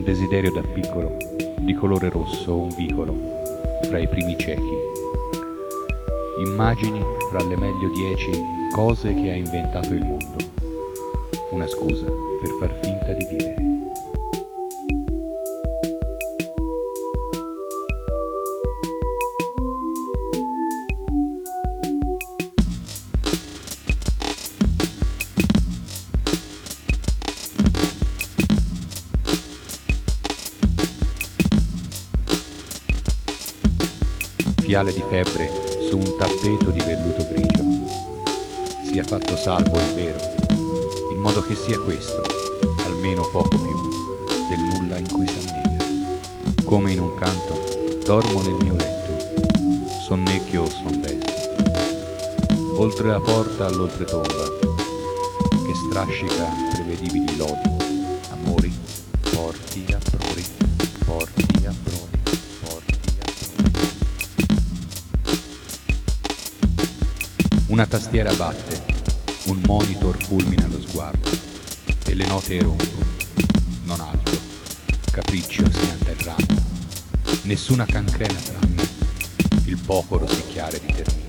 un desiderio da piccolo di colore rosso, un vicolo fra i primi ciechi. Immagini fra le meglio 10 cose che ha inventato il mondo. Una scusa per far finta di vivere. Fiale di febbre su un tappeto di velluto grigio. Sia fatto salvo il vero, in modo che sia questo, almeno poco più, del nulla in cui s'annega. Come in un canto, dormo nel mio letto, sonnecchio o son destro. Oltre la porta all'oltretomba, che strascica prevedibili lodi, amori, porti a prori, porti a prori. Una tastiera batte, un monitor fulmina lo sguardo e le note erompono, non altro, capriccio schianterrando, nessuna cancrena tranne il poco rosicchiare di termini.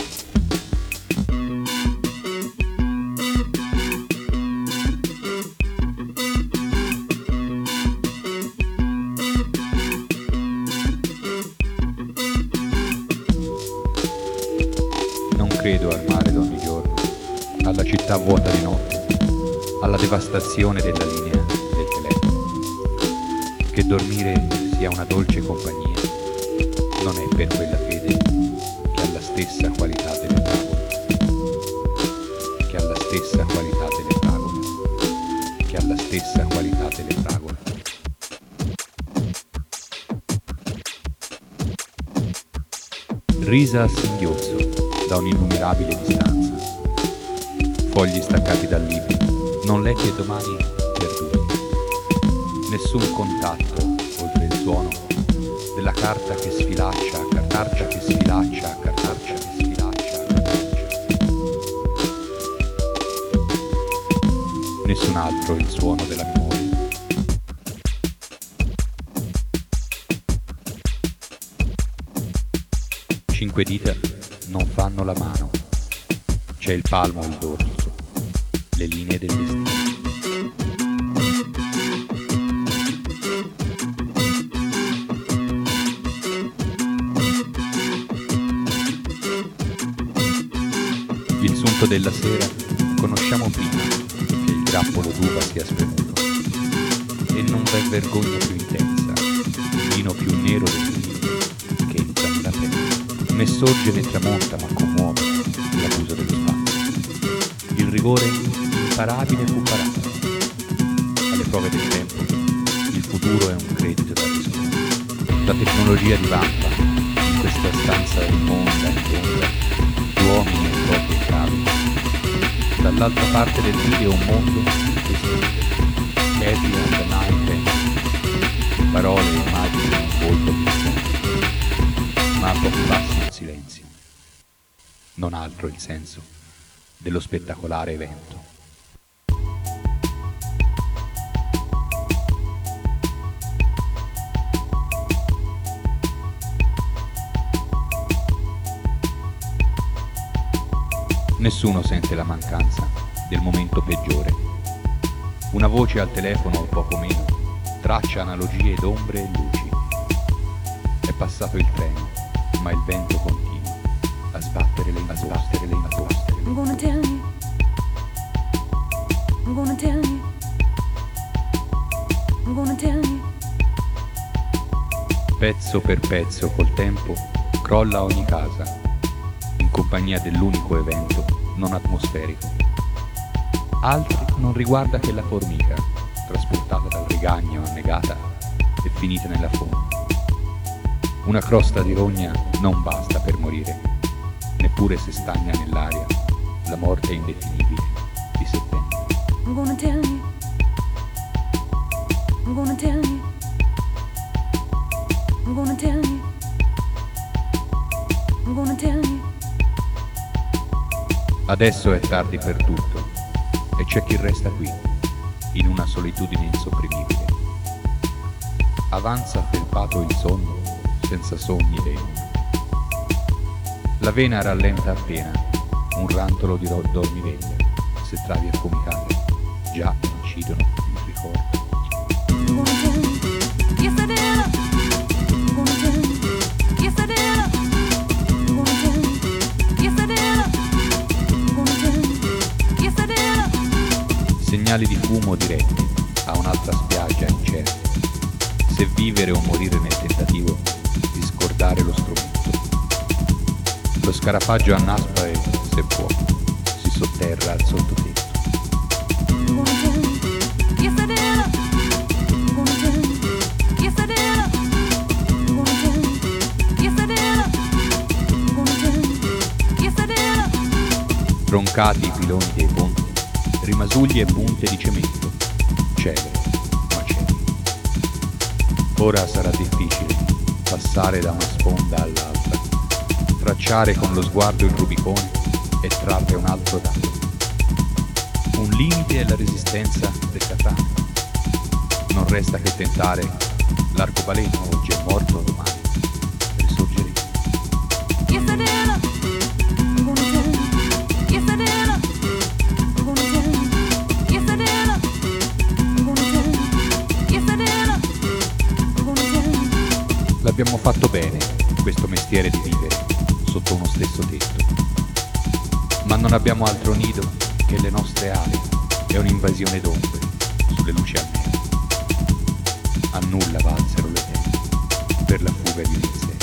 Non credo al mare d'ogni giorno, alla città vuota di notte, alla devastazione della linea del telefono. Che dormire sia una dolce compagnia non è per quella fede che ha la stessa qualità delle fragole, che ha la stessa qualità delle fragole, che ha la stessa qualità delle fragole. Risa a singhiozzo da un'innumerabile distanza, fogli staccati dal libro, non letti e domani perduti, nessun contatto oltre il suono della carta che sfilaccia, cartaccia che sfilaccia, cartaccia che sfilaccia, cartaccia. Nessun altro il suono della memoria. Cinque dita non fanno la mano, c'è il palmo e il dorso, le linee del destino. Il sunto della sera conosciamo prima che il grappolo d'uva sia spremuto e non v'è vergogna più intensa, vino più nero del vino che entra nella terra. Né sorge né tramonta ma commuove l'abuso dello spazio. Il rigore imparabile fu parato. Alle prove del tempo il futuro è un credito da riscoprire. La tecnologia divampa in questa stanza immonda e tonda, uomini e troppi gravi. Dall'altra parte del video un mondo che scrive Heavy on the night and parole e immagini in un volto pizzante, ma a pochi passi in silenzio, non altro il senso dello spettacolare evento. Nessuno sente la mancanza del momento peggiore. Una voce al telefono o poco meno traccia analogie d'ombre e luci. È passato il treno, ma il vento continua a sbattere le imposte. I'm gonna tell you. I'm gonna tell you. I'm gonna tell you. Pezzo per pezzo col tempo crolla ogni casa in compagnia dell'unico evento non atmosferico. Altri non riguarda che la formica trasportata dal rigagno annegata e finita nella fonte. Una crosta di rogna non basta per morire, neppure se stagna nell'aria la morte indefinibile di settembre. I'm gonna tell you. I'm gonna tell you. I'm gonna tell you. I'm gonna tell you. Adesso è tardi per tutto e c'è chi resta qui, in una solitudine insopprimibile. avanza felpato il sonno, senza sogni dentro. La vena rallenta appena, un rantolo di dormiveglia, se travi affumicate, già incidono il ricordo. Segnali di fumo diretti a un'altra spiaggia incerta, se vivere o morire nel tentativo di scordare lo strumento. Lo scarafaggio annaspa e, se può, si sotterra al sottotetto. Troncati i piloni dei ponti, rimasugli e punte di cemento, celere, macelli. Ora sarà difficile passare da una sponda all'altra, tracciare con lo sguardo il Rubicone e trarre un altro dato. Un limite è la resistenza del Catania. Non resta che tentare l'arcobaleno, oggi è morto, domani risorgeremo. L'abbiamo fatto bene, questo mestiere di vivere sotto uno stesso tetto. Ma non abbiamo altro nido che le nostre ali e un'invasione d'ombre sulle luci almere. A nulla valsero le tende per la fuga di un insetto.